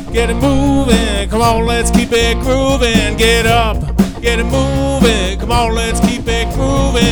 get it moving. Come on, let's keep it grooving. Get up, get it moving. Come on, let's keep it grooving.